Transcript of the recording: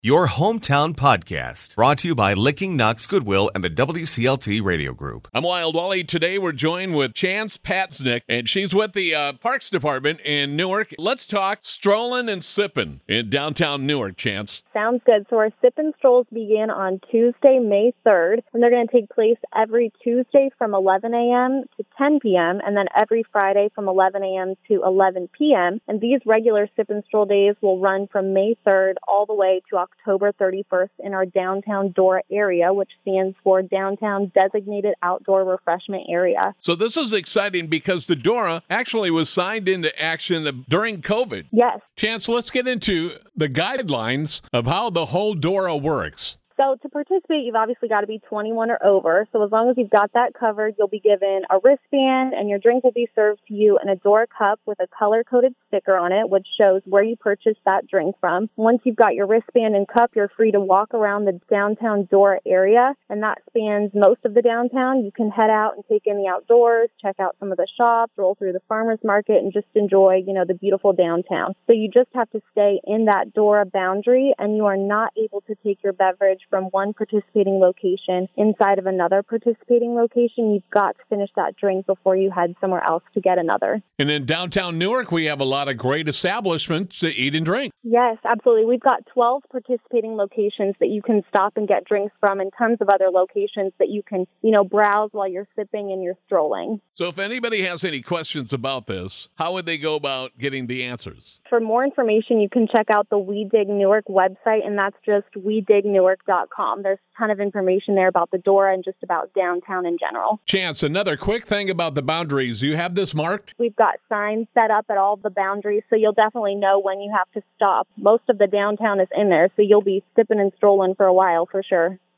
Your hometown podcast, brought to you by Licking Knox Goodwill and the WCLT Radio Group. I'm Wild Wally. Today we're joined with Chance Patznick, and she's with the Parks Department in Newark. Let's talk strolling and sipping in downtown Newark, Chance. Sounds good. So our Sip and Strolls begin on Tuesday, May 3rd, and they're going to take place every Tuesday from 11 a.m. to 10 p.m., and then every Friday from 11 a.m. to 11 p.m. And these regular Sip and Stroll days will run from May 3rd all the way to October 31st in our downtown DORA area, which stands for Downtown Designated Outdoor Refreshment Area. So this is exciting because the DORA actually was signed into action during COVID. Yes. Chance, let's get into the guidelines of how the whole DORA works. So to participate, you've obviously got to be 21 or over. So as long as you've got that covered, you'll be given a wristband and your drink will be served to you in a DORA cup with a color-coded sticker on it, which shows where you purchased that drink from. Once you've got your wristband and cup, you're free to walk around the downtown DORA area, and that spans most of the downtown. You can head out and take in the outdoors, check out some of the shops, roll through the farmers market, and just enjoy, the beautiful downtown. So you just have to stay in that DORA boundary, and you are not able to take your beverage from one participating location inside of another participating location. You've got to finish that drink before you head somewhere else to get another. And in downtown Newark, we have a lot of great establishments to eat and drink. Yes, absolutely. We've got 12 participating locations that you can stop and get drinks from, and tons of other locations that you can, browse while you're sipping and you're strolling. So if anybody has any questions about this, how would they go about getting the answers? For more information, you can check out the We Dig Newark website, and that's just wedignewark.com. There's a ton of information there about the DORA and just about downtown in general. Chance, another quick thing about the boundaries. You have this marked? We've got signs set up at all the boundaries, so you'll definitely know when you have to stop. Most of the downtown is in there, so you'll be sipping and strolling for a while for sure.